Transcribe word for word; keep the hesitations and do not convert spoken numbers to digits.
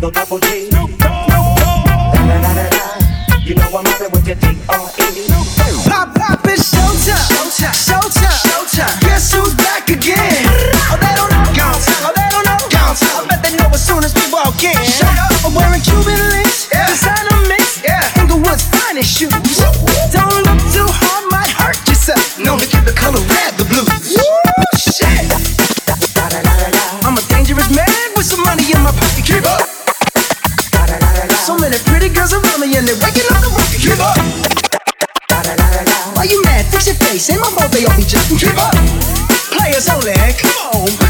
no double G. Da da da da da. You know I'm mobbing with your D R E. Pop, pop, it's showtime. Showtime. Showtime. Showtime. Guess who's back again? Oh, they don't know. Gone time. Oh, they don't know. Gone time. I bet they know as soon as we walk in. Shut up. I'm wearing Cuban links. Yeah. Designer mix. Yeah. Inglewood's finest shoes. Don't look too hard, might hurt yourself. Known to keep the color red, the blues. Woo, shit. I'm a dangerous man with some money in my pocket. Keep up. So many pretty girls around me and they're waking up the rocket. Keep up. Why you mad? Fix your face. Ain't my fault they all be judging. Keep up. Players only. Come on.